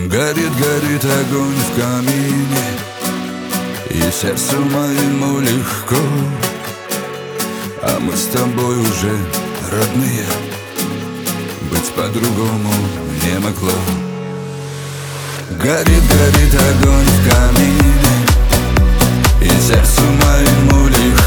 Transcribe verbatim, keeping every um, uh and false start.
Горит, горит огонь в камине, и сердцу моему легко, а мы с тобой уже родные, быть по-другому не могло. Горит, горит огонь в камине, и сердцу моему легко,